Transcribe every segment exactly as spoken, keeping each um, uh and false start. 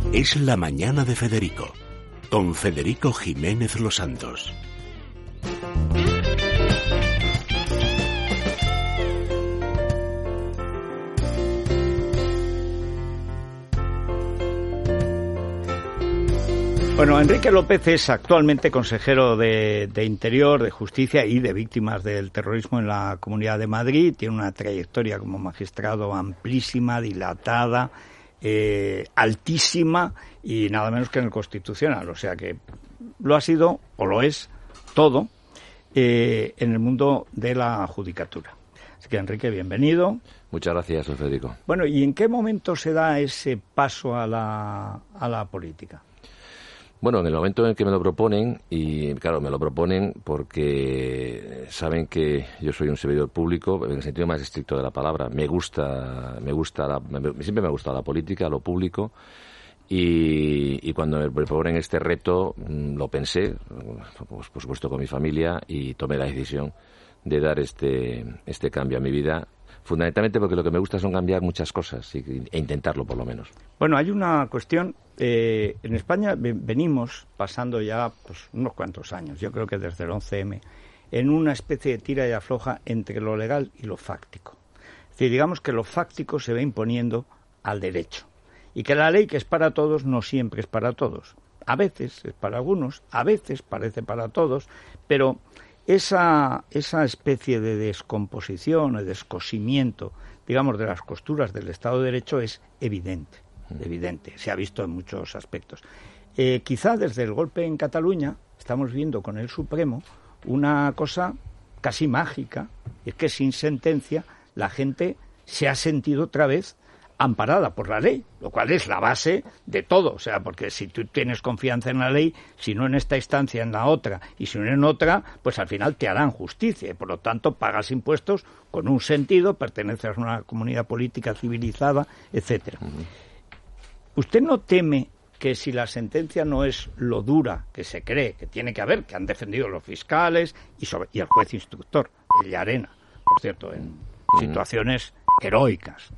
Es la mañana de Federico, con Federico Jiménez Los Santos. Bueno, Enrique López es actualmente consejero de, de Interior, de Justicia y de Víctimas del Terrorismo en la Comunidad de Madrid. Tiene una trayectoria como magistrado amplísima, dilatada, eh, altísima y nada menos que en el Constitucional. O sea que lo ha sido, o lo es, todo eh, en el mundo de la judicatura. Así que, Enrique, bienvenido. Muchas gracias, don Federico. Bueno, ¿y en qué momento se da ese paso a la, a la política? Bueno, en el momento en el que me lo proponen, y claro, me lo proponen porque saben que yo soy un servidor público, en el sentido más estricto de la palabra. Me gusta, me gusta, la, me, siempre me ha gustado la política, lo público, y, y cuando me proponen este reto, lo pensé, pues, por supuesto con mi familia, y tomé la decisión de dar este, este cambio a mi vida. Fundamentalmente porque lo que me gusta son cambiar muchas cosas y, e intentarlo por lo menos. Bueno, hay una cuestión. Eh, en España venimos pasando ya pues, unos cuantos años, yo creo que desde el once eme, en una especie de tira y afloja entre lo legal y lo fáctico. Es decir, digamos que lo fáctico se va imponiendo al derecho y que la ley, que es para todos, no siempre es para todos. A veces es para algunos, a veces parece para todos, pero esa, esa especie de descomposición o descosimiento, digamos, de las costuras del Estado de Derecho es evidente. evidente, se ha visto en muchos aspectos. Eh, quizá desde el golpe en Cataluña estamos viendo con el Supremo una cosa casi mágica, y es que sin sentencia la gente se ha sentido otra vez amparada por la ley, lo cual es la base de todo, o sea, porque si tú tienes confianza en la ley, si no en esta instancia, en la otra, y si no en otra, pues al final te harán justicia, y por lo tanto pagas impuestos con un sentido, perteneces a una comunidad política civilizada, etcétera. Uh-huh. ¿Usted no teme que si la sentencia no es lo dura que se cree que tiene que haber, que han defendido los fiscales y, sobre, y el juez instructor, el Llarena, por cierto, en situaciones heroicas,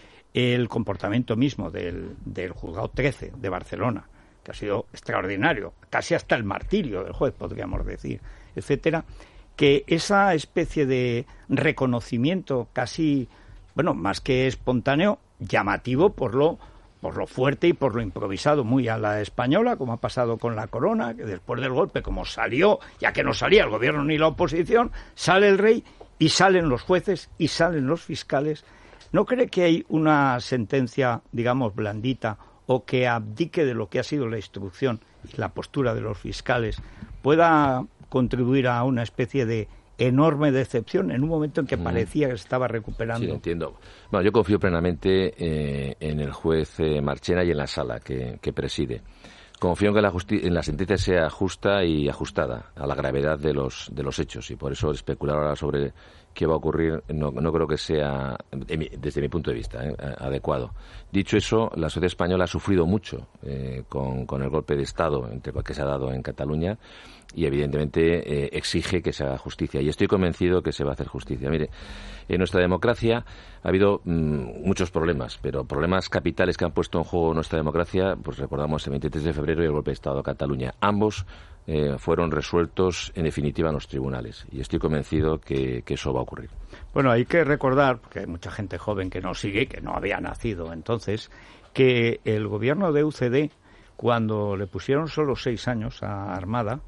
el comportamiento mismo del, del juzgado trece de Barcelona, que ha sido extraordinario, casi hasta el martirio del juez, podríamos decir, etcétera, que esa especie de reconocimiento casi, bueno, más que espontáneo, llamativo por lo por lo fuerte y por lo improvisado, muy a la española, como ha pasado con la corona, que después del golpe, como salió, ya que no salía el gobierno ni la oposición, sale el rey y salen los jueces y salen los fiscales. ¿No cree que hay una sentencia, digamos, blandita o que abdique de lo que ha sido la instrucción y la postura de los fiscales pueda contribuir a una especie de enorme decepción en un momento en que parecía que se estaba recuperando? Sí, entiendo. Bueno, yo confío plenamente eh, en el juez eh, Marchena y en la sala que, que preside. Confío en que la, justi- en la sentencia sea justa y ajustada a la gravedad de los de los hechos, y por eso especular ahora sobre qué va a ocurrir no, no creo que sea, desde mi punto de vista, eh, adecuado. Dicho eso, la sociedad española ha sufrido mucho eh, con, con el golpe de Estado entre, que se ha dado en Cataluña, y evidentemente eh, exige que se haga justicia, y estoy convencido que se va a hacer justicia. Mire, en nuestra democracia ha habido mmm, muchos problemas, pero problemas capitales que han puesto en juego nuestra democracia, pues recordamos el veintitrés de febrero y el golpe de Estado de Cataluña. Ambos eh, fueron resueltos en definitiva en los tribunales, y estoy convencido que, que eso va a ocurrir. Bueno, hay que recordar, porque hay mucha gente joven que no sigue, que no había nacido entonces, que el gobierno de U C D, cuando le pusieron solo seis años a Armada,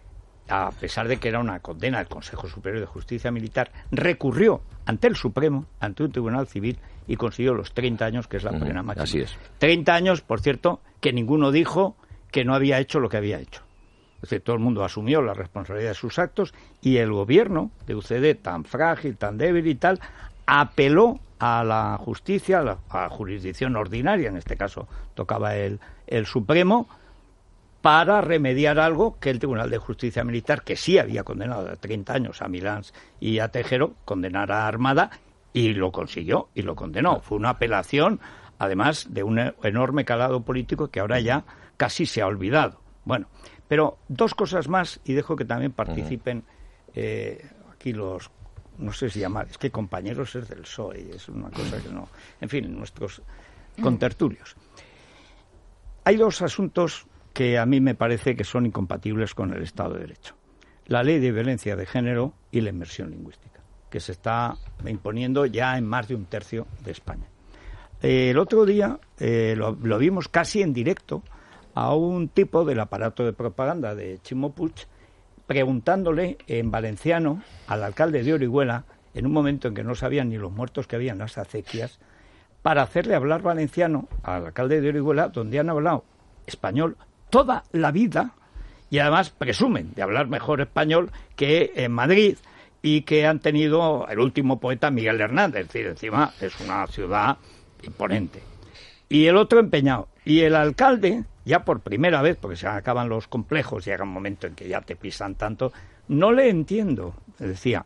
a pesar de que era una condena del Consejo Superior de Justicia Militar, recurrió ante el Supremo, ante un tribunal civil, y consiguió los treinta años, que es la uh-huh, pena máxima. Así es. treinta años, por cierto, que ninguno dijo que no había hecho lo que había hecho. Es decir, todo el mundo asumió la responsabilidad de sus actos, y el gobierno de U C D, tan frágil, tan débil y tal, apeló a la justicia, a la, a la jurisdicción ordinaria, en este caso tocaba el, el Supremo, para remediar algo que el Tribunal de Justicia Militar, que sí había condenado a treinta años a Milans y a Tejero, condenara a Armada, y lo consiguió y lo condenó. Fue una apelación, además, de un enorme calado político que ahora ya casi se ha olvidado. Bueno, pero dos cosas más, y dejo que también participen eh, aquí los, no sé si llamar, es que compañeros es del P S O E, es una cosa que no, en fin, nuestros contertulios. hay dos asuntos que a mí me parece que son incompatibles con el Estado de Derecho. La ley de violencia de género y la inmersión lingüística, que se está imponiendo ya en más de un tercio de España. Eh, el otro día eh, lo, lo vimos casi en directo a un tipo del aparato de propaganda de Ximo Puig preguntándole en valenciano al alcalde de Orihuela, en un momento en que no sabían ni los muertos que había en las acequias, para hacerle hablar valenciano al alcalde de Orihuela, donde han hablado español toda la vida y además presumen de hablar mejor español que en Madrid y que han tenido el último poeta Miguel Hernández, es decir, encima es una ciudad imponente. Y el otro empeñado. Y el alcalde, ya por primera vez, porque se acaban los complejos, llega un momento en que ya te pisan tanto, no le entiendo, decía,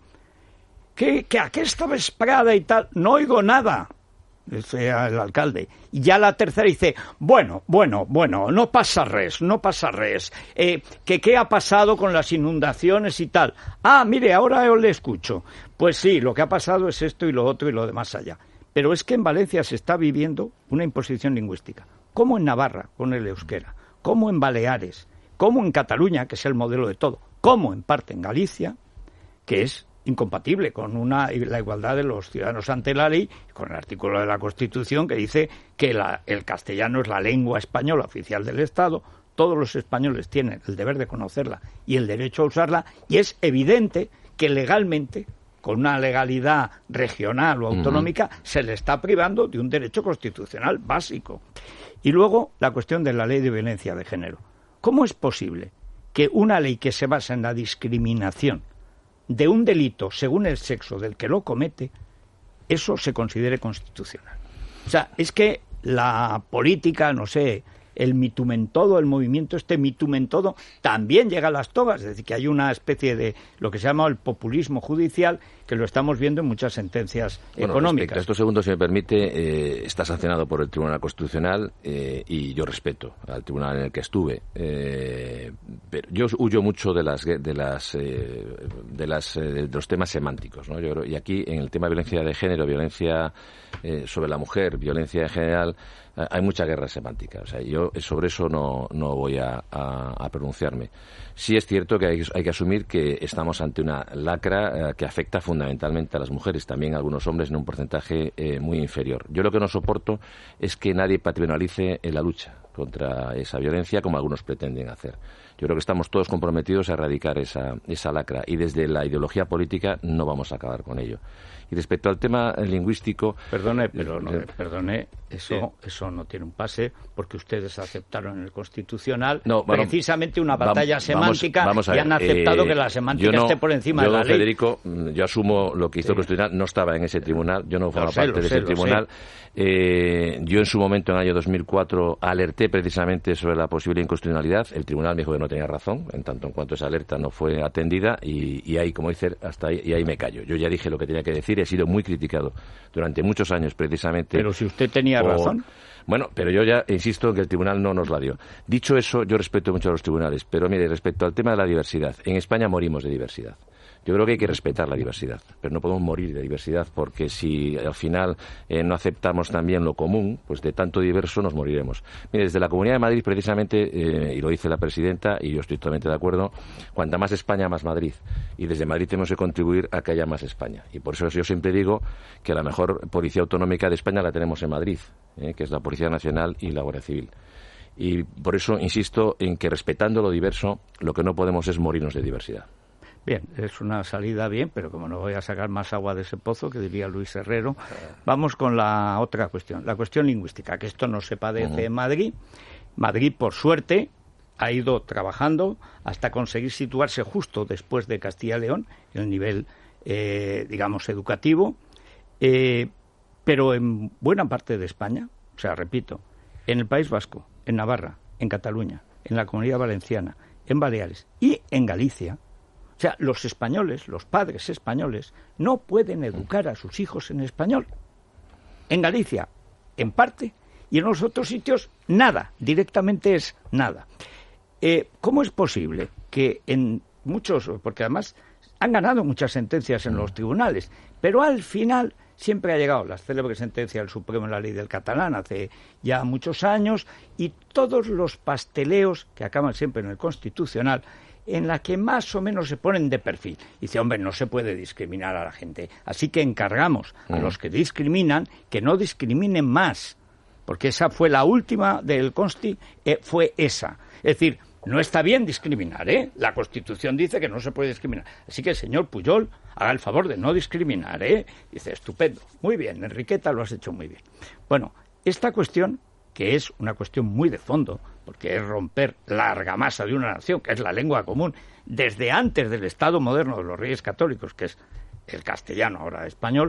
que, que aquesta vesprada y tal, no oigo nada, decía el alcalde. Y ya la tercera dice, bueno, bueno, bueno, no pasa res, no pasa res, eh, que qué ha pasado con las inundaciones y tal. Ah, mire, ahora yo le escucho. Pues sí, lo que ha pasado es esto y lo otro y lo demás allá. Pero es que en Valencia se está viviendo una imposición lingüística, como en Navarra, con el euskera, como en Baleares, como en Cataluña, que es el modelo de todo, como en parte en Galicia, que es incompatible con una, la igualdad de los ciudadanos ante la ley, con el artículo de la Constitución que dice que la, el castellano es la lengua española oficial del Estado, todos los españoles tienen el deber de conocerla y el derecho a usarla, y es evidente que legalmente, con una legalidad regional o autonómica, uh-huh. se le está privando de un derecho constitucional básico. Y luego la cuestión de la ley de violencia de género. ¿Cómo es posible que una ley que se basa en la discriminación de un delito según el sexo del que lo comete, eso se considere constitucional? O sea, es que la política, no sé, el mitumentodo, el movimiento este mitumentodo, también llega a las togas, es decir, que hay una especie de lo que se llama el populismo judicial, que lo estamos viendo en muchas sentencias bueno, económicas. Respecto a estos segundos, si me permite, eh, está sancionado por el Tribunal Constitucional eh, y yo respeto al tribunal en el que estuve. Eh, pero yo huyo mucho de las de las eh, de las eh, de los temas semánticos, ¿no? Yo creo, y aquí en el tema de violencia de género, violencia eh, sobre la mujer, violencia en general, eh, hay mucha guerra semántica. O sea, yo sobre eso no no voy a, a, a pronunciarme. Sí es cierto que hay, hay que asumir que estamos ante una lacra eh, que afecta fundamentalmente a las mujeres, también a algunos hombres en un porcentaje eh, muy inferior. Yo lo que no soporto es que nadie patrimonialice en la lucha contra esa violencia como algunos pretenden hacer. Yo creo que estamos todos comprometidos a erradicar esa, esa lacra y desde la ideología política no vamos a acabar con ello. Y respecto al tema lingüístico... Perdone, pero no, perdone, eso, sí. eso no tiene un pase, porque ustedes aceptaron en el Constitucional no, bueno, precisamente una batalla vamos, semántica vamos, vamos y han aceptado eh, que la semántica no, esté por encima yo, de la don ley. Federico, yo asumo lo que hizo sí. el Constitucional, no estaba en ese tribunal, yo no formaba parte de ese tribunal. Eh, yo en su momento, en el año dos mil cuatro, alerté precisamente sobre la posible inconstitucionalidad. El tribunal me dijo que no tenía razón, en tanto en cuanto esa alerta no fue atendida, y, y ahí, como dice, hasta ahí, y ahí me callo. Yo ya dije lo que tenía que decir, he sido muy criticado durante muchos años precisamente. Pero si usted tenía por... razón. Bueno, pero yo ya insisto en que el tribunal no nos la dio. Dicho eso, yo respeto mucho a los tribunales, pero mire, respecto al tema de la diversidad, en España morimos de diversidad. Yo creo que hay que respetar la diversidad, pero no podemos morir de diversidad, porque si al final eh, no aceptamos también lo común, pues de tanto diverso nos moriremos. Mire, desde la Comunidad de Madrid, precisamente, eh, y lo dice la presidenta, y yo estoy totalmente de acuerdo, cuanta más España, más Madrid. Y desde Madrid tenemos que contribuir a que haya más España. Y por eso yo siempre digo que la mejor policía autonómica de España la tenemos en Madrid, eh, que es la Policía Nacional y la Guardia Civil. Y por eso insisto en que, respetando lo diverso, lo que no podemos es morirnos de diversidad. Bien, es una salida bien, pero como no voy a sacar más agua de ese pozo, que diría Luis Herrero, vamos con la otra cuestión, la cuestión lingüística, que esto no se padece uh-huh. en Madrid. Madrid, por suerte, ha ido trabajando hasta conseguir situarse justo después de Castilla y León, en el nivel, eh, digamos, educativo, eh, pero en buena parte de España, o sea, repito, en el País Vasco, en Navarra, en Cataluña, en la Comunidad Valenciana, en Baleares y en Galicia. O sea, los españoles, los padres españoles, no pueden educar a sus hijos en español. En Galicia, en parte, y en los otros sitios, nada. Directamente es nada. Eh, ¿Cómo es posible que en muchos, porque además han ganado muchas sentencias en los tribunales, pero al final siempre ha llegado la célebre sentencia del Supremo en la ley del catalán hace ya muchos años, y todos los pasteleos que acaban siempre en el Constitucional, en la que más o menos se ponen de perfil. Dice, hombre, no se puede discriminar a la gente, así que encargamos a los que discriminan que no discriminen más, porque esa fue la última del Consti, eh, fue esa. Es decir, no está bien discriminar, ¿eh? La Constitución dice que no se puede discriminar. Así que el señor Pujol, haga el favor de no discriminar, ¿eh? Dice, estupendo, muy bien, Enriqueta, lo has hecho muy bien. Bueno, esta cuestión, que es una cuestión muy de fondo, porque es romper la argamasa de una nación, que es la lengua común, desde antes del Estado moderno de los Reyes Católicos, que es el castellano, ahora español,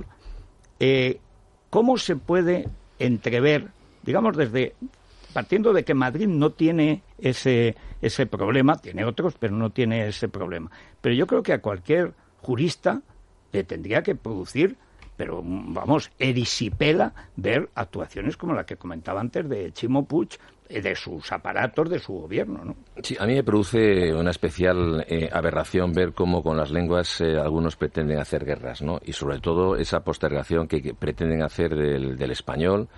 eh, ¿cómo se puede entrever, digamos, desde partiendo de que Madrid no tiene ese, ese problema, tiene otros, pero no tiene ese problema? Pero yo creo que a cualquier jurista le tendría que producir, pero vamos, erisipela ver actuaciones como la que comentaba antes de Chimo Puig, de sus aparatos, de su gobierno, ¿no? Sí, a mí me produce una especial eh, aberración ver cómo con las lenguas eh, algunos pretenden hacer guerras, ¿no? Y sobre todo esa postergación que, que pretenden hacer del, del español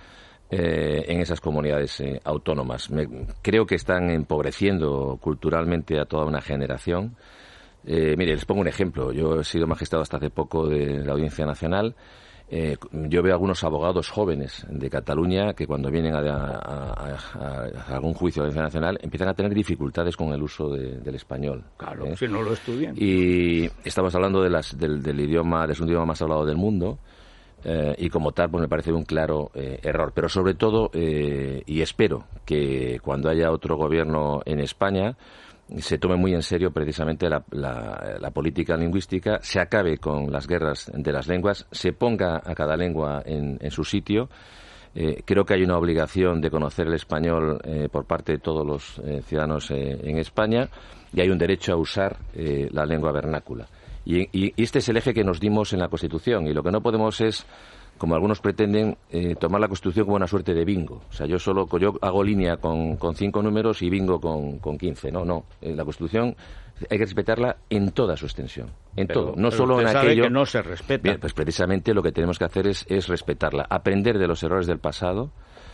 eh, en esas comunidades eh, autónomas. Me, creo que están empobreciendo culturalmente a toda una generación. Eh, mire, les pongo un ejemplo. Yo he sido magistrado hasta hace poco de la Audiencia Nacional. Eh, yo veo algunos abogados jóvenes de Cataluña que cuando vienen a, a, a, a algún juicio de la Audiencia Nacional empiezan a tener dificultades con el uso de, del español. Claro, ¿eh? si no lo estudian. Y estamos hablando de las, del, del idioma, del segundo idioma más hablado del mundo, eh, y como tal pues me parece un claro eh, error. Pero sobre todo, eh, y espero que cuando haya otro gobierno en España se tome muy en serio precisamente la, la, la política lingüística, se acabe con las guerras de las lenguas, se ponga a cada lengua en, en su sitio. Eh, creo que hay una obligación de conocer el español eh, por parte de todos los eh, ciudadanos eh, en España, y hay un derecho a usar eh, la lengua vernácula. Y, y este es el eje que nos dimos en la Constitución, y lo que no podemos es, como algunos pretenden, eh, tomar la Constitución como una suerte de bingo. O sea, yo solo yo hago línea con, con cinco números y bingo con, con quince. No, no. Eh, la Constitución hay que respetarla en toda su extensión. En pero, todo. No pero solo usted en sabe aquello. que no se respeta. Bien, pues precisamente lo que tenemos que hacer es, es respetarla. Aprender de los errores del pasado.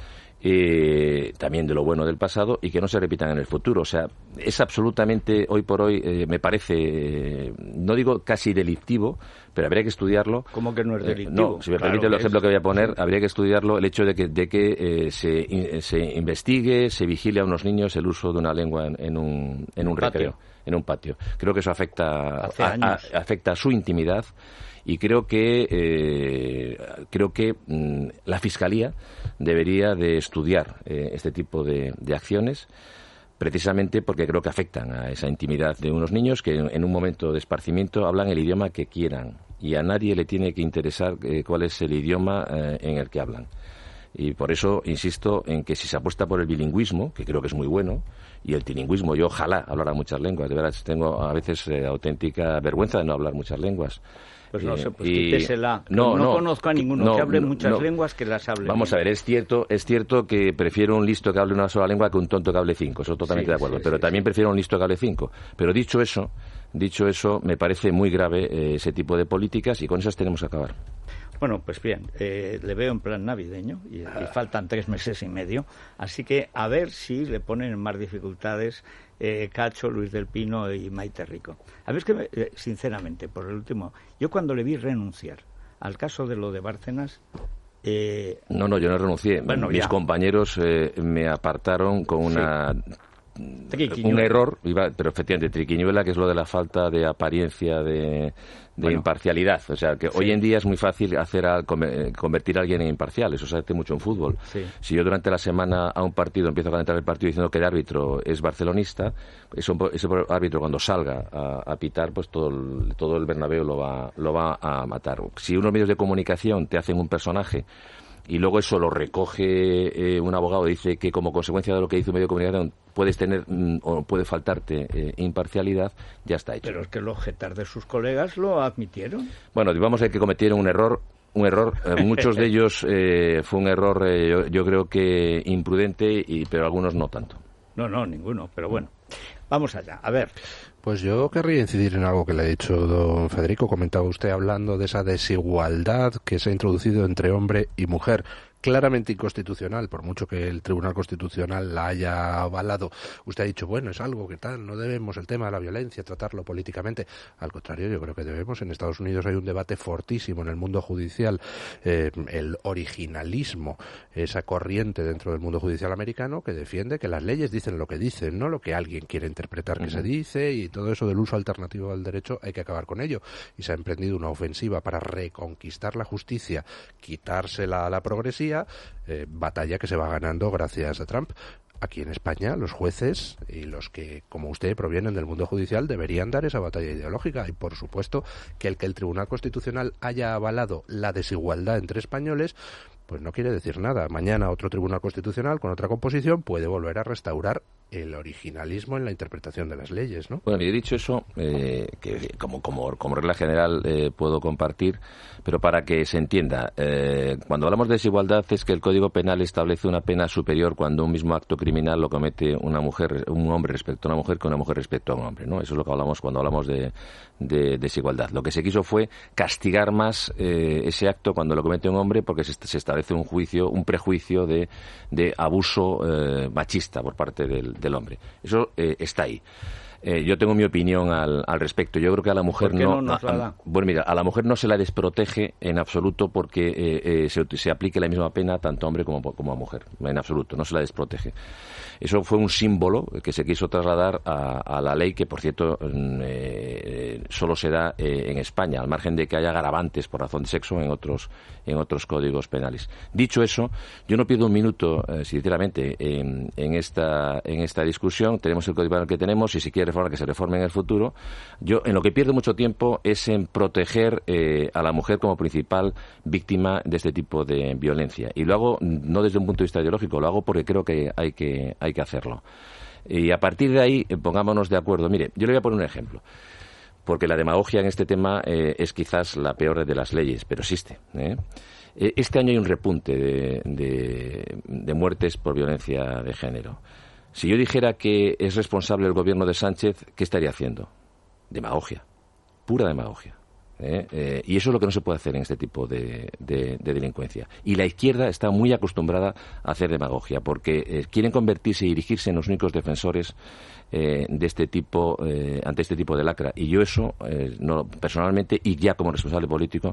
Eh, también de lo bueno del pasado, y que no se repitan en el futuro. O sea, es absolutamente, hoy por hoy, eh, me parece, eh, no digo casi delictivo, pero habría que estudiarlo. ¿Cómo que no es delictivo? Eh, no, si me claro permite el que ejemplo es. que voy a poner, habría que estudiarlo el hecho de que, de que eh, se, in, se investigue, se vigile a unos niños el uso de una lengua en, en un, en un recreo, patio. en un patio. Creo que eso afecta Hace a, años. a, afecta a su intimidad. Y creo que eh, creo que mm, la Fiscalía debería de estudiar eh, este tipo de, de acciones, precisamente porque creo que afectan a esa intimidad de unos niños que en, en un momento de esparcimiento hablan el idioma que quieran, y a nadie le tiene que interesar eh, cuál es el idioma eh, en el que hablan. Y por eso insisto en que si se apuesta por el bilingüismo, que creo que es muy bueno, y el trilingüismo, yo ojalá hablara muchas lenguas, de verdad tengo a veces eh, auténtica vergüenza de no hablar muchas lenguas. Pues no Eh, sé, pues y- quítesela. no, no, no, conozco a ninguno no, que hable no, muchas no. lenguas que las hable Vamos bien. a ver, es cierto, es cierto que prefiero un listo que hable una sola lengua que un tonto que hable cinco, eso totalmente Sí, de acuerdo, sí, pero sí, también sí. prefiero un listo que hable cinco. Pero dicho eso, dicho eso, me parece muy grave eh, ese tipo de políticas, y con esas tenemos que acabar. Bueno, pues bien, eh, le veo en plan navideño y, y faltan tres meses y medio, así que a ver si le ponen en más dificultades eh, Cacho, Luis del Pino y Maite Rico. A ver, es que, me- eh, sinceramente, por el último, yo cuando le vi renunciar al caso de lo de Bárcenas, eh, No, no, yo no renuncié. Bueno, Mis ya. compañeros eh, me apartaron con una triquiñuela. un error, iba, pero efectivamente triquiñuela, que es lo de la falta de apariencia de, de Bueno. imparcialidad. O sea, que Sí. hoy en día es muy fácil hacer a, come- convertir a alguien en imparcial. Eso se hace mucho en fútbol. Sí. Si yo durante la semana a un partido empiezo a calentar el partido diciendo que el árbitro es barcelonista, eso, ese árbitro cuando salga a, a pitar, pues todo el, todo el Bernabéu lo va, lo va a matar. Si unos medios de comunicación te hacen un personaje y luego eso lo recoge eh, un abogado y dice que como consecuencia de lo que dice un medio de comunicación puedes tener mm, o puede faltarte eh, imparcialidad, ya está hecho. pero es que los jetas de sus colegas lo admitieron. Bueno, digamos que cometieron un error, un error, eh, muchos de ellos eh, fue un error, eh, yo, yo creo que imprudente, y pero algunos no tanto. No, no, ninguno, pero bueno. Vamos allá, a ver. Pues yo querría incidir en algo que le ha dicho don Federico. Comentaba usted hablando de esa desigualdad que se ha introducido entre hombre y mujer. Claramente inconstitucional, por mucho que el Tribunal Constitucional la haya avalado. Usted ha dicho, bueno, es algo que tal, no debemos el tema de la violencia tratarlo políticamente. Al contrario, yo creo que debemos. En Estados Unidos hay un debate fortísimo en el mundo judicial, eh, el originalismo, esa corriente dentro del mundo judicial americano que defiende que las leyes dicen lo que dicen, no lo que alguien quiere interpretar que uh-huh. se dice, y todo eso del uso alternativo del derecho hay que acabar con ello. Y se ha emprendido una ofensiva para reconquistar la justicia, quitársela a la progresía. Eh, batalla que se va ganando gracias a Trump. Aquí en España los jueces y los que, como usted, provienen del mundo judicial deberían dar esa batalla ideológica, y por supuesto que el que el Tribunal Constitucional haya avalado la desigualdad entre españoles pues no quiere decir nada. Mañana otro Tribunal Constitucional con otra composición puede volver a restaurar el originalismo en la interpretación de las leyes, ¿no? Bueno, he dicho eso, eh, que como, como, como regla general eh, puedo compartir, pero para que se entienda, eh, cuando hablamos de desigualdad es que el Código Penal establece una pena superior cuando un mismo acto criminal lo comete una mujer, un hombre respecto a una mujer que una mujer respecto a un hombre, ¿no? Eso es lo que hablamos cuando hablamos de, de desigualdad. Lo que se quiso fue castigar más eh, ese acto cuando lo comete un hombre, porque se, se establece un juicio, un prejuicio de, de abuso eh, machista por parte del, del hombre. Eso eh, está ahí. Eh, yo tengo mi opinión al, al respecto. Yo creo que a la mujer ¿Por qué no, no nos a, la da? Bueno, mira, a la mujer no se la desprotege en absoluto porque eh, eh, se, se aplique la misma pena tanto a hombre como, como a mujer. En absoluto, no se la desprotege. Eso fue un símbolo que se quiso trasladar a, a la ley, que por cierto eh, solo se da eh, en España, al margen de que haya agravantes por razón de sexo en otros en otros códigos penales. Dicho eso, yo no pierdo un minuto, eh, sinceramente, en, en esta en esta discusión. Tenemos el Código Penal que tenemos, y si quiere reformar, que se reforme en el futuro. Yo en lo que pierdo mucho tiempo es en proteger eh, a la mujer como principal víctima de este tipo de violencia. Y lo hago no desde un punto de vista ideológico, lo hago porque creo que hay que hay que hacerlo. Y a partir de ahí, eh, pongámonos de acuerdo. Mire, yo le voy a poner un ejemplo, porque la demagogia en este tema eh, es quizás la peor de las leyes, pero existe, ¿eh? Este año hay un repunte de, de, de muertes por violencia de género. Si yo dijera que es responsable el gobierno de Sánchez, ¿qué estaría haciendo? Demagogia, pura demagogia. ¿Eh? Eh, y eso es lo que no se puede hacer en este tipo de, de, de delincuencia. Y la izquierda está muy acostumbrada a hacer demagogia, porque eh, quieren convertirse y dirigirse en los únicos defensores eh, de este tipo, eh, ante este tipo de lacra. Y yo eso, eh, no, personalmente, y ya como responsable político,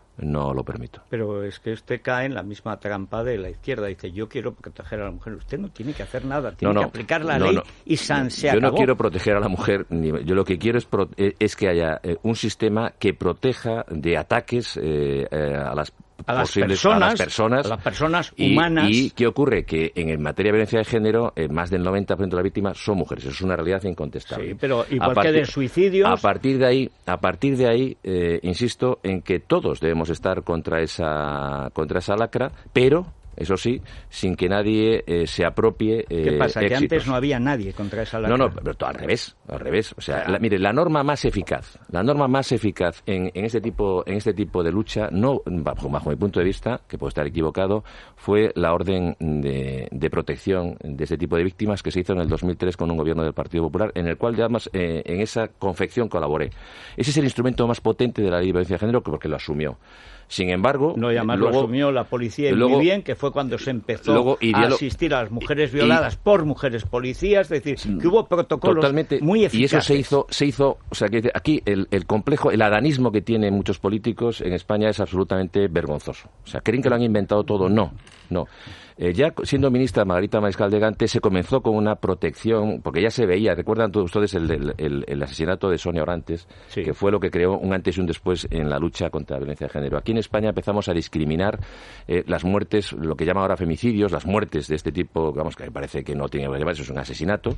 no lo permito. Pero es que usted cae en la misma trampa de la izquierda. Dice, yo quiero proteger a la mujer. Usted no tiene que hacer nada, tiene no, no, que aplicar la no, ley no. y san, se yo acabó. Yo no quiero proteger a la mujer, ni, yo lo que quiero es, pro, es que haya eh, un sistema que proteja de ataques eh, eh, a las A las, posibles, personas, a las personas, a las personas y, humanas. ¿Y qué ocurre? Que en materia de violencia de género, eh, más del noventa por ciento de las víctimas son mujeres. Eso es una realidad incontestable. Sí, pero igual partir, que de suicidios. A partir de ahí, a partir de ahí eh, insisto en que todos debemos estar contra esa, contra esa lacra, pero eso sí, sin que nadie eh, se apropie eh, ¿Qué pasa? éxitos. Que antes no había nadie contra esa lacra. No, no, pero al revés, al revés. O sea, la, mire, la norma más eficaz, la norma más eficaz en, en este tipo, en este tipo de lucha, no bajo, bajo mi punto de vista, que puedo estar equivocado, fue la orden de, de protección de este tipo de víctimas que se hizo en el dos mil tres con un gobierno del Partido Popular, en el cual además eh, en esa confección colaboré. Ese es el instrumento más potente de la ley de violencia de género, porque lo asumió. Sin embargo, no, y además luego, lo asumió la policía y luego, muy bien, que fue cuando se empezó luego, a asistir a las mujeres violadas y, por mujeres policías, es decir, que hubo protocolos totalmente, muy eficaces. Y eso se hizo, se hizo, o sea, que aquí el, el complejo, el adanismo que tienen muchos políticos en España es absolutamente vergonzoso. O sea, creen que lo han inventado todo. No, no. Eh, ya siendo ministra Margarita Mariscal de Gante se comenzó con una protección, porque ya se veía, recuerdan todos ustedes el, el, el, el asesinato de Sonia Orantes, sí. que fue lo que creó un antes y un después en la lucha contra la violencia de género. Aquí en España empezamos a discriminar eh, las muertes, lo que llaman ahora femicidios, las muertes de este tipo, vamos, que me parece que no tiene que llevar, eso es un asesinato.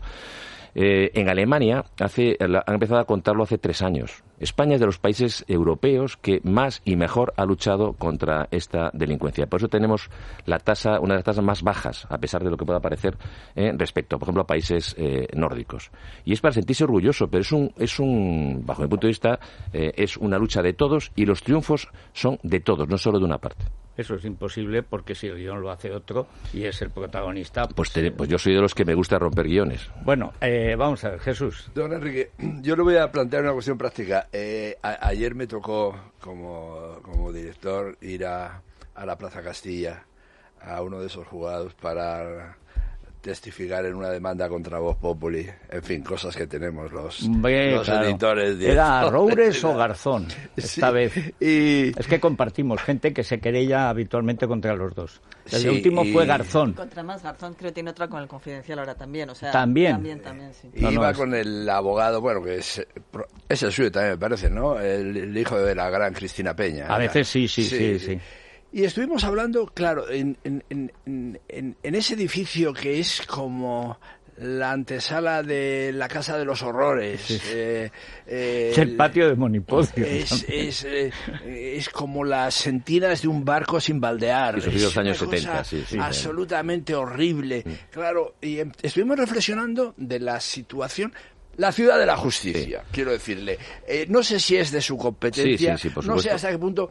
Eh, en Alemania hace, han empezado a contarlo hace tres años. España es de los países europeos que más y mejor ha luchado contra esta delincuencia. Por eso tenemos la tasa, una de las tasas más bajas, a pesar de lo que pueda parecer, eh, respecto, por ejemplo, a países eh, nórdicos. Y es para sentirse orgulloso, pero es un, es un, bajo mi punto de vista, eh, es una lucha de todos y los triunfos son de todos, no solo de una parte. Eso es imposible porque si el guión lo hace otro y es el protagonista... Pues, te, pues yo soy de los que me gusta romper guiones. Bueno, eh, vamos a ver, Jesús. Don Enrique, yo le voy a plantear una cuestión práctica. Eh, a, ayer me tocó, como, como director, ir a, a la Plaza Castilla, a uno de esos juzgados para testificar en una demanda contra Vox Populi, en fin, cosas que tenemos los, Hombre, los claro. editores. ¿Era Roures o Garzón esta Sí, vez? y... Es que compartimos gente que se querella habitualmente contra los dos. El Sí, último y... fue Garzón. Contra más Garzón creo que tiene otra con el Confidencial ahora también, o sea... ¿También? También, también, sí. Y No, no, iba es- con el abogado, bueno, que es, es el suyo también, me parece, ¿no? El, el hijo de la gran Cristina Peña. A veces sí, sí, sí, sí. Y estuvimos hablando, claro, en, en, en, en, en ese edificio que es como la antesala de la Casa de los Horrores. Sí. Eh, eh, Es el patio de Monipodio. Es, es, eh, es como las sentinas de un barco sin baldear. Eso sí, Es los años una cosa setenta, sí, sí. absolutamente horrible. Claro, y em- estuvimos reflexionando de la situación. La ciudad de la justicia, sí. Quiero decirle. Eh, no sé si es de su competencia, sí, sí, sí, por no sé supuesto. hasta qué punto.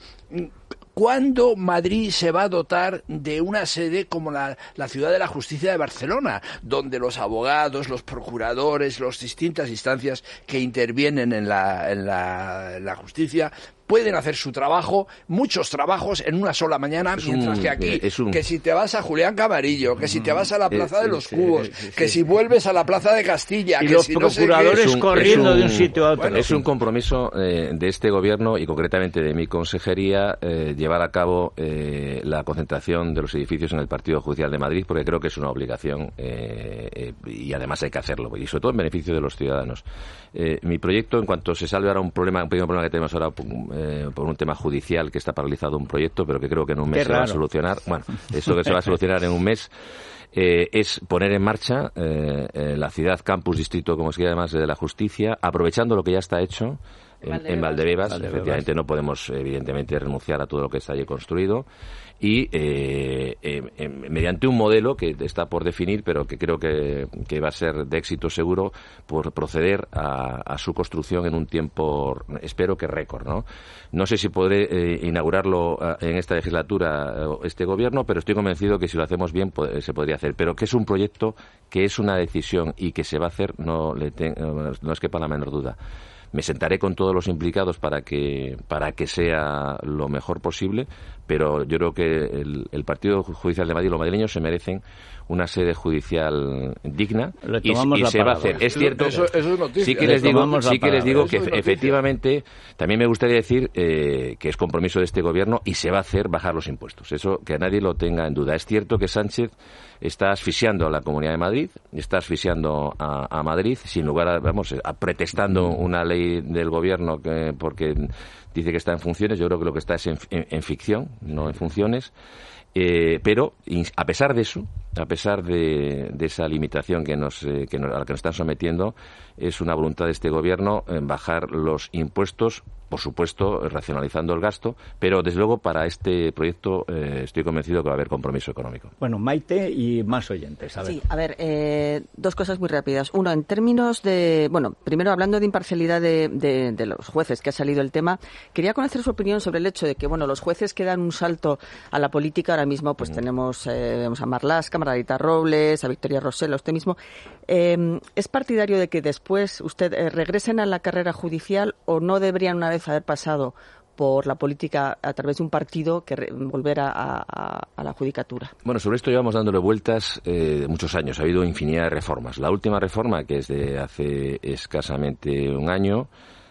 ¿Cuándo Madrid se va a dotar de una sede como la, la Ciudad de la Justicia de Barcelona, donde los abogados, los procuradores, las distintas instancias que intervienen en la, en la, en la justicia pueden hacer su trabajo, muchos trabajos en una sola mañana, Es mientras un- que aquí, es un- que si te vas a Julián Camarillo, que si te vas a la Plaza Eh, de los sí, Cubos, sí, sí. que si vuelves a la Plaza de Castilla, Y que los si no sé qué. procuradores Es un- corriendo es un- de un sitio a otro. Bueno, es un compromiso eh, de este gobierno y concretamente de mi consejería eh, llevar a cabo eh, la concentración de los edificios en el Partido Judicial de Madrid, porque creo que es una obligación eh, eh, y además hay que hacerlo, y sobre todo en beneficio de los ciudadanos. Eh, mi proyecto, en cuanto se salve ahora un problema, un pequeño problema que tenemos ahora eh, por un tema judicial, que está paralizado un proyecto, pero que creo que en un mes Qué se va a raro. solucionar. Bueno, eso que se va a solucionar en un mes. Eh, es poner en marcha eh, eh, la ciudad campus distrito, como se quiera además, de la justicia, aprovechando lo que ya está hecho en, Valdebebas. en Valdebebas. Valdebebas. Efectivamente no podemos evidentemente renunciar a todo lo que está allí construido y eh, eh, eh, mediante un modelo que está por definir, pero que creo que, que va a ser de éxito seguro, por proceder a, a su construcción en un tiempo, espero que récord, ¿no? No sé si podré eh, inaugurarlo eh, en esta legislatura eh, este gobierno, pero estoy convencido que si lo hacemos bien po- se podría hacer. Pero que es un proyecto, que es una decisión y que se va a hacer, no le ten- no es quepa la menor duda. Me sentaré con todos los implicados para que para que sea lo mejor posible, pero yo creo que el, el Partido Judicial de Madrid, los madrileños se merecen una sede judicial digna Le y, tomamos y la se va a palabra. hacer. Es cierto, Eso- eso es noticia. sí que Le les digo, tomamos la sí que les digo palabra. que Eso es noticia. efectivamente también me gustaría decir eh, que es compromiso de este gobierno y se va a hacer bajar los impuestos. Eso que nadie lo tenga en duda. Es cierto que Sánchez está asfixiando a la Comunidad de Madrid, está asfixiando a, a Madrid, sin lugar a, vamos, a, pretextando una ley del gobierno que, porque dice que está en funciones. Yo creo que lo que está es en, en, en ficción, no en funciones. Eh, pero a pesar de eso, a pesar de, de esa limitación que nos, eh, que nos, a la que nos están sometiendo, es una voluntad de este gobierno en bajar los impuestos, por supuesto racionalizando el gasto, pero desde luego para este proyecto eh, estoy convencido que va a haber compromiso económico. Bueno, Maite y más oyentes. A ver. Sí, a ver, eh, dos cosas muy rápidas. Uno, en términos de, bueno, primero hablando de imparcialidad de, de, de los jueces, que ha salido el tema, quería conocer su opinión sobre el hecho de que, bueno, los jueces que dan un salto a la política, ahora mismo pues mm. tenemos eh, vemos a Marlaska, Margarita Robles, a Victoria Rosell, a usted mismo. Eh, ¿Es partidario de que después usted eh, regresen a la carrera judicial o no deberían una vez haber pasado por la política a través de un partido que re, volver a, a, a la judicatura? Bueno, sobre esto llevamos dándole vueltas eh, muchos años. Ha habido infinidad de reformas. La última reforma, que es de hace escasamente un año,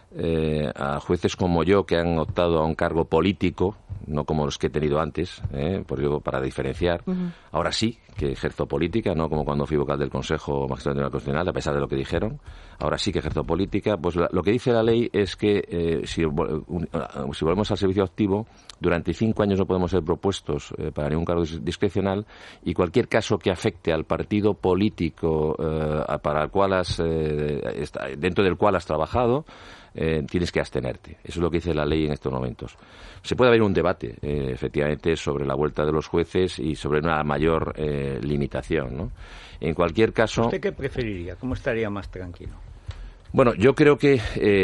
eh, a jueces como yo que han optado a un cargo político, no como los que he tenido antes, eh, por digo, para diferenciar. Uh-huh. Ahora sí que ejerzo política, no como cuando fui vocal del Consejo Magistrado Tribunal Constitucional, a pesar de lo que dijeron. Ahora sí que ejerzo política. Pues la, lo que dice la ley es que eh, si, un, si volvemos al servicio activo, durante cinco años no podemos ser propuestos eh, para ningún cargo discrecional, y cualquier caso que afecte al partido político eh, para el cual has, eh, está, dentro del cual has trabajado, Eh, tienes que abstenerte. Eso es lo que dice la ley en estos momentos. Se puede haber un debate, eh, efectivamente, sobre la vuelta de los jueces y sobre una mayor eh, limitación, ¿no? En cualquier caso... ¿Usted qué preferiría? ¿Cómo estaría más tranquilo? Bueno, yo creo que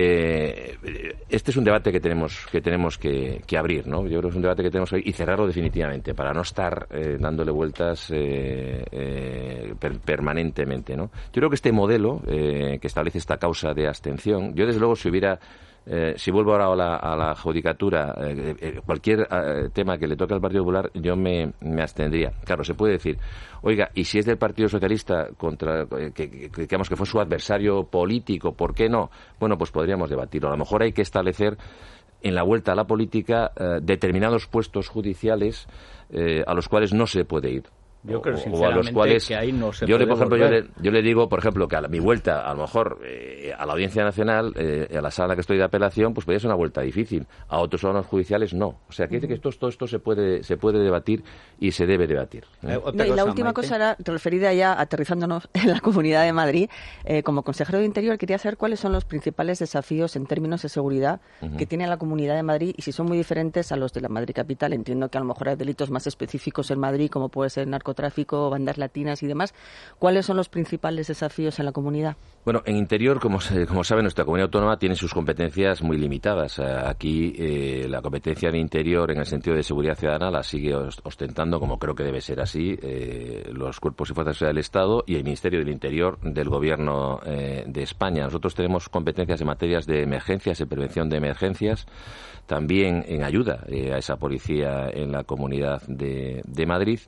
eh, este es un debate que tenemos que tenemos que, que abrir, ¿no? Yo creo que es un debate que tenemos que y cerrarlo definitivamente para no estar eh, dándole vueltas eh, eh, per, permanentemente, ¿no? Yo creo que este modelo eh, que establece esta causa de abstención, yo desde luego si hubiera Eh, si vuelvo ahora a la, a la judicatura, eh, eh, cualquier eh, tema que le toque al Partido Popular, yo me, me abstendría. Claro, se puede decir, oiga, y si es del Partido Socialista, contra eh, que, que, que digamos que fue su adversario político, ¿por qué no? Bueno, pues podríamos debatirlo. A lo mejor hay que establecer en la vuelta a la política eh, determinados puestos judiciales eh, a los cuales no se puede ir. Yo creo, o a los cuales que ahí no se yo puede le, por ejemplo, yo volver. le, yo le digo, por ejemplo, que a la, mi vuelta, a lo mejor, eh, a la Audiencia Nacional, eh, a la sala que estoy de apelación, pues podría ser una vuelta difícil. A otros órganos judiciales, no. O sea, que dice que esto, todo esto se puede se puede debatir y se debe debatir. ¿eh? No, Eh, y la cosa, última Maite. cosa era, referida ya, aterrizándonos en la Comunidad de Madrid, eh, como consejero de Interior, quería saber cuáles son los principales desafíos en términos de seguridad uh-huh. que tiene la Comunidad de Madrid y si son muy diferentes a los de la Madrid capital. Entiendo que a lo mejor hay delitos más específicos en Madrid, como puede ser narcotráfico, bandas latinas y demás. ¿Cuáles son los principales desafíos en la comunidad? Bueno, en Interior, como, como saben, nuestra comunidad autónoma tiene sus competencias muy limitadas. Aquí eh, la competencia de Interior en el sentido de seguridad ciudadana la sigue ostentando, como creo que debe ser así, eh, los cuerpos y fuerzas de seguridad del Estado y el Ministerio del Interior del Gobierno eh, de España. Nosotros tenemos competencias en materias de emergencias, de prevención de emergencias, también en ayuda eh, a esa policía en la Comunidad de, de Madrid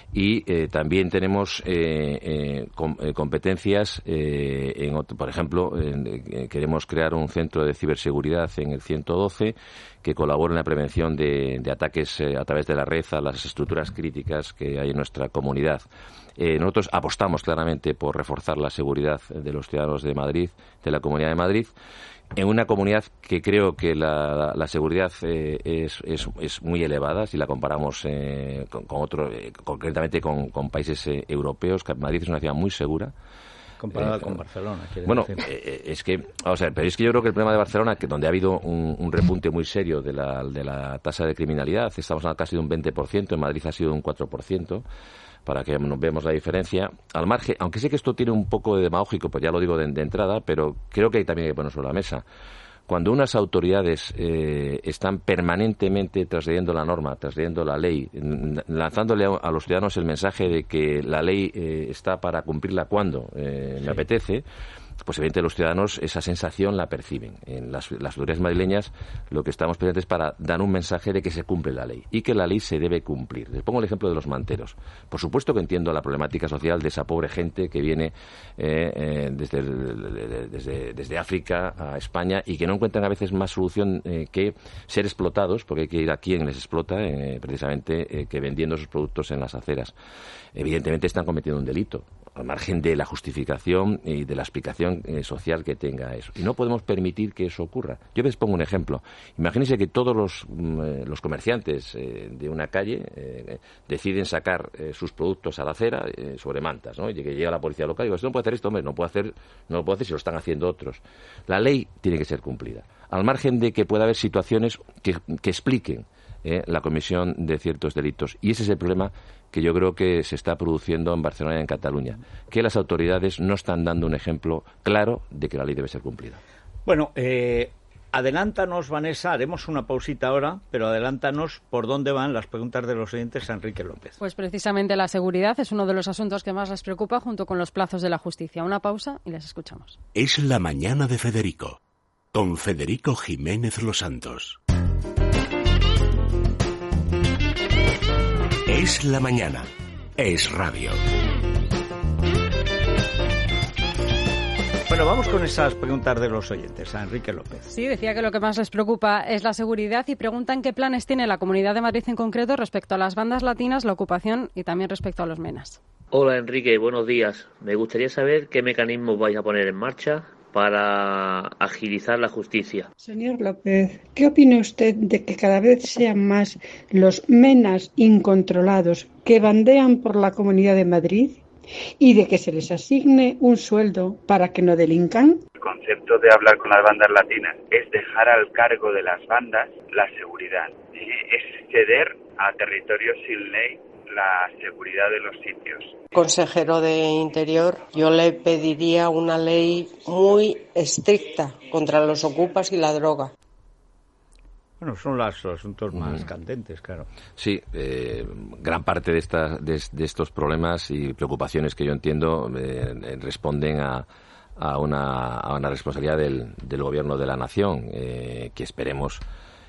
y eh, también tenemos eh, eh, com, eh, competencias eh, en otro, por ejemplo en, eh, queremos crear un centro de ciberseguridad en el ciento doce que colabore en la prevención de, de ataques eh, a través de la red a las estructuras críticas que hay en nuestra comunidad. Eh, nosotros apostamos claramente por reforzar la seguridad de los ciudadanos de Madrid, de la Comunidad de Madrid, en una comunidad que creo que la, la seguridad eh, es, es, es muy elevada si la comparamos eh, con, con otro, eh, concretamente con, con países eh, europeos. Que Madrid es una ciudad muy segura. Comparada eh, con Barcelona. Bueno, decir. eh, es que, vamos a ver, pero es que yo creo que el problema de Barcelona, que donde ha habido un, un repunte muy serio de la, de la tasa de criminalidad, estamos a casi de un veinte por ciento, en Madrid ha sido un cuatro por ciento, para que nos veamos la diferencia. Al margen, aunque sé que esto tiene un poco de demagógico, pues ya lo digo de, de entrada, pero creo que hay también que poner sobre la mesa. Cuando unas autoridades eh, están permanentemente transgrediendo la norma, transgrediendo la ley, lanzándole a, a los ciudadanos el mensaje de que la ley eh, está para cumplirla cuando eh, sí. me apetece, pues evidentemente los ciudadanos esa sensación la perciben. En las, las autoridades madrileñas lo que estamos pendientes es para dar un mensaje de que se cumple la ley y que la ley se debe cumplir. Les pongo el ejemplo de los manteros. Por supuesto que entiendo la problemática social de esa pobre gente que viene eh, eh, desde, el, desde, desde África a España y que no encuentran a veces más solución eh, que ser explotados, porque hay que ir a quien les explota, eh, precisamente, eh, que vendiendo sus productos en las aceras. Evidentemente están cometiendo un delito, al margen de la justificación y de la explicación eh, social que tenga eso. Y no podemos permitir que eso ocurra. Yo les pongo un ejemplo. Imagínense que todos los, mm, los comerciantes eh, de una calle eh, deciden sacar eh, sus productos a la acera eh, sobre mantas, ¿no? Y que llega la policía local y digo, no puede hacer esto, hombre, no puede hacer, no lo puede hacer si lo están haciendo otros. La ley tiene que ser cumplida. Al margen de que pueda haber situaciones que, que expliquen eh, la comisión de ciertos delitos. Y ese es el problema que yo creo que se está produciendo en Barcelona y en Cataluña, que las autoridades no están dando un ejemplo claro de que la ley debe ser cumplida. Bueno, eh, adelántanos, Vanessa, haremos una pausita ahora, pero adelántanos por dónde van las preguntas de los oyentes a Enrique López. Pues precisamente la seguridad es uno de los asuntos que más les preocupa junto con los plazos de la justicia. Una pausa y les escuchamos. Es la mañana de Federico, con Federico Jiménez Los Santos. Es la mañana. Es radio. Bueno, vamos con esas preguntas de los oyentes a Enrique López. Sí, decía que lo que más les preocupa es la seguridad y preguntan qué planes tiene la Comunidad de Madrid en concreto respecto a las bandas latinas, la ocupación y también respecto a los menas. Hola Enrique, buenos días. Me gustaría saber qué mecanismos vais a poner en marcha para agilizar la justicia. Señor López, ¿qué opina usted de que cada vez sean más los menas incontrolados que bandean por la Comunidad de Madrid y de que se les asigne un sueldo para que no delincan? El concepto de hablar con las bandas latinas es dejar al cargo de las bandas la seguridad, es ceder a territorios sin ley la seguridad de los sitios. Consejero de Interior, yo le pediría una ley muy estricta contra los ocupas y la droga. Bueno, son los asuntos más mm. candentes, claro. Sí, eh, gran parte de, esta, de, de estos problemas y preocupaciones que yo entiendo eh, responden a, a, una, a una responsabilidad del, del Gobierno de la Nación, eh, que esperemos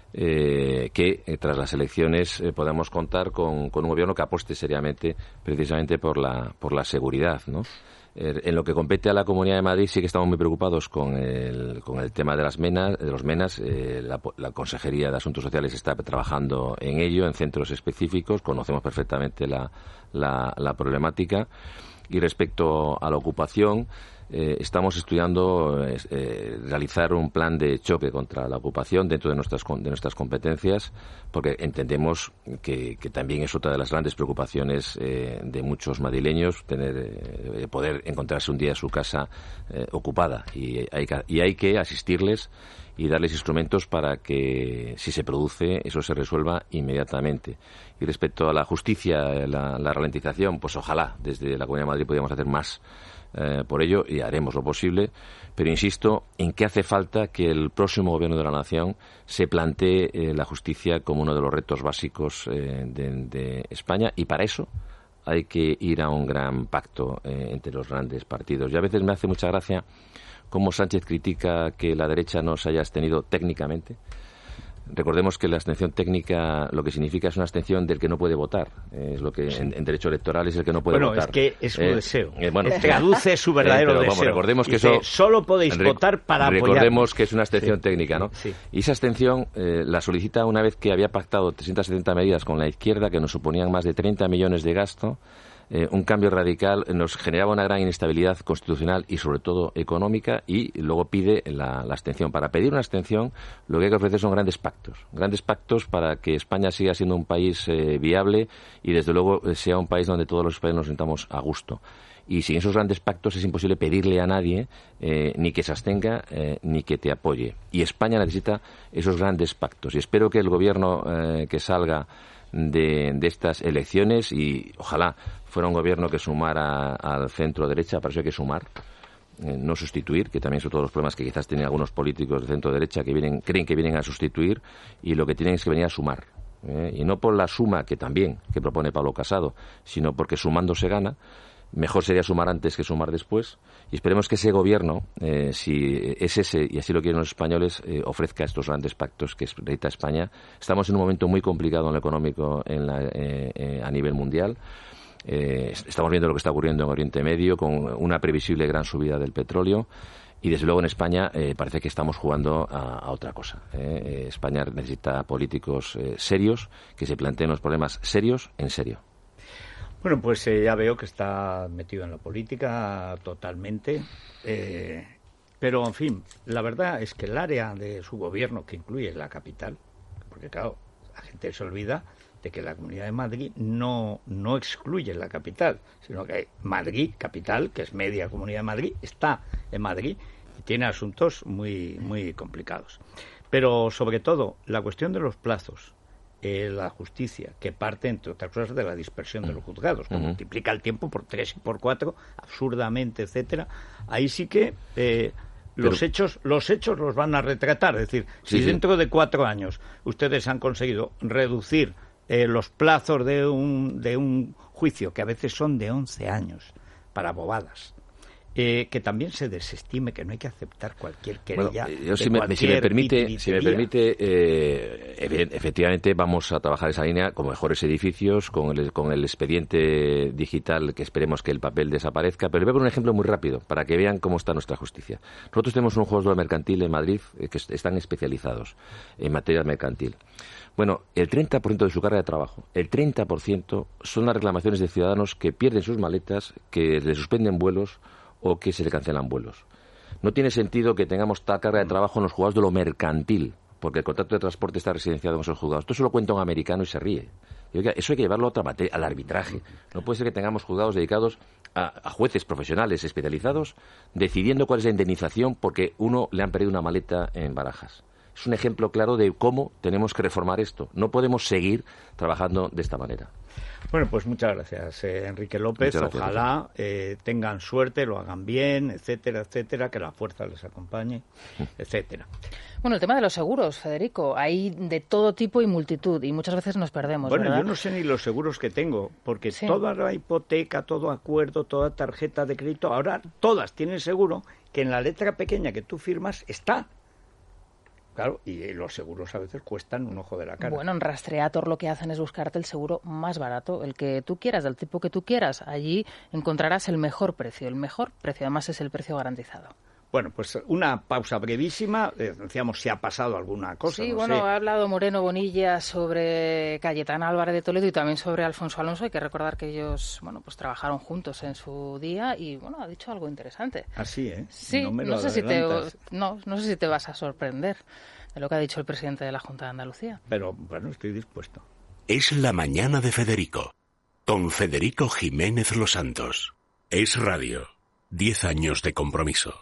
eh, que eh, tras las elecciones eh, podamos contar con, con un Gobierno que apueste seriamente precisamente por la, por la seguridad, ¿no? En lo que compete a la Comunidad de Madrid sí que estamos muy preocupados con el, con el tema de las menas, de los menas. Eh, la, la Consejería de Asuntos Sociales está trabajando en ello, en centros específicos. Conocemos perfectamente la, la, la problemática. Y respecto a la ocupación, eh, estamos estudiando eh, realizar un plan de choque contra la ocupación dentro de nuestras, de nuestras competencias, porque entendemos que, que también es otra de las grandes preocupaciones eh, de muchos madrileños, tener eh, poder encontrarse un día en su casa eh, ocupada, y hay, que, y hay que asistirles y darles instrumentos para que, si se produce, eso se resuelva inmediatamente. Y respecto a la justicia, la, la ralentización, pues ojalá desde la Comunidad de Madrid pudiéramos hacer más eh, por ello, y haremos lo posible, pero insisto en que hace falta que el próximo Gobierno de la Nación se plantee eh, la justicia como uno de los retos básicos eh, de, de España, y para eso hay que ir a un gran pacto eh, entre los grandes partidos. Y a veces me hace mucha gracia cómo Sánchez critica que la derecha no se haya abstenido técnicamente. Recordemos que la abstención técnica lo que significa es una abstención del que no puede votar. Eh, es lo que en, en derecho electoral es el que no puede bueno, votar. Bueno, es que es su eh, deseo. Eh, bueno, traduce su verdadero eh, pero, deseo. Vamos, recordemos que Dice, eso, solo podéis re, votar para apoyar. Recordemos que es una abstención sí, técnica, ¿no? Sí. Y esa abstención eh, la solicita una vez que había pactado trescientas setenta medidas con la izquierda que nos suponían más de treinta millones de gasto. Eh, un cambio radical nos generaba una gran inestabilidad constitucional y sobre todo económica, y luego pide la, la abstención. Para pedir una abstención lo que hay que ofrecer son grandes pactos, grandes pactos para que España siga siendo un país eh, viable y desde luego eh, sea un país donde todos los españoles nos sintamos a gusto. Y sin esos grandes pactos es imposible pedirle a nadie eh, ni que se abstenga eh, ni que te apoye. Y España necesita esos grandes pactos. Y espero que el gobierno eh, que salga de, de estas elecciones, y ojalá fuera un gobierno que sumara al centro derecha, para eso hay que sumar, eh, no sustituir, que también son todos los problemas que quizás tienen algunos políticos de centro derecha que vienen, creen que vienen a sustituir, y lo que tienen es que venir a sumar. Eh, y no por la suma que también, que propone Pablo Casado, sino porque sumando se gana. Mejor sería sumar antes que sumar después, y esperemos que ese gobierno, eh, si es ese y así lo quieren los españoles, eh, ofrezca estos grandes pactos que necesita España. Estamos en un momento muy complicado en lo económico en la, eh, eh, a nivel mundial. Eh, estamos viendo lo que está ocurriendo en Oriente Medio con una previsible gran subida del petróleo, y desde luego en España eh, parece que estamos jugando a, a otra cosa. Eh. España necesita políticos eh, serios, que se planteen los problemas serios en serio. Bueno, pues eh, ya veo que está metido en la política totalmente, eh, pero en fin, la verdad es que el área de su gobierno, que incluye la capital, porque claro, la gente se olvida de que la Comunidad de Madrid no, no excluye la capital, sino que Madrid, capital, que es media Comunidad de Madrid, está en Madrid y tiene asuntos muy, muy complicados. Pero sobre todo, la cuestión de los plazos. Eh, la justicia, que parte, entre otras cosas, de la dispersión de los juzgados, que uh-huh. multiplica el tiempo por tres y por cuatro, absurdamente, etcétera. Ahí sí que eh, los Pero... hechos los hechos los van a retratar. Es decir, sí, si sí. dentro de cuatro años ustedes han conseguido reducir eh, los plazos de un, de un juicio, que a veces son de once años, para bobadas, Eh, que también se desestime, que no hay que aceptar cualquier querella. Bueno, yo si, me, si me permite, si me permite eh, efectivamente vamos a trabajar esa línea con mejores edificios, con el, con el expediente digital, que esperemos que el papel desaparezca. Pero les voy a poner un ejemplo muy rápido para que vean cómo está nuestra justicia. Nosotros tenemos un juzgado mercantil en Madrid eh, que están especializados en materia mercantil. Bueno, el treinta por ciento de su carga de trabajo, el treinta por ciento son las reclamaciones de ciudadanos que pierden sus maletas, que les suspenden vuelos o que se le cancelan vuelos. No tiene sentido que tengamos tal carga de trabajo en los juzgados de lo mercantil, porque el contrato de transporte está residenciado en esos juzgados. Esto se lo cuenta un americano y se ríe. Y, oiga, eso hay que llevarlo a otra materia, al arbitraje. No puede ser que tengamos juzgados dedicados a, a jueces profesionales especializados decidiendo cuál es la indemnización porque uno le han perdido una maleta en Barajas. es un ejemplo claro de cómo tenemos que reformar esto. No podemos seguir trabajando de esta manera. Bueno, pues muchas gracias, eh, Enrique López. Gracias, Ojalá eh, tengan suerte, lo hagan bien, etcétera, etcétera, que la fuerza les acompañe, etcétera. Bueno, el tema de los seguros, Federico, hay de todo tipo y multitud, y muchas veces nos perdemos, Bueno, ¿verdad? yo no sé ni los seguros que tengo, porque Sí. toda la hipoteca, todo acuerdo, toda tarjeta de crédito, ahora todas tienen seguro que en la letra pequeña que tú firmas está. Claro, y los seguros a veces cuestan un ojo de la cara. Bueno, en Rastreator lo que hacen es buscarte el seguro más barato, el que tú quieras, del tipo que tú quieras. Allí encontrarás el mejor precio. El mejor precio, además, es el precio garantizado. Bueno, pues una pausa brevísima. Eh, decíamos si ha pasado alguna cosa. Sí, no bueno, sé. ha hablado Moreno Bonilla sobre Cayetana Álvarez de Toledo y también sobre Alfonso Alonso. Hay que recordar que ellos, bueno, pues trabajaron juntos en su día y, bueno, ha dicho algo interesante. Así, ¿eh? Sí, no, me no lo sé si te, adelantas. no, no sé si te vas a sorprender de lo que ha dicho el presidente de la Junta de Andalucía. Pero, bueno, estoy dispuesto. Es la mañana de Federico, con Federico Jiménez Los Santos. Es Radio. Diez años de compromiso.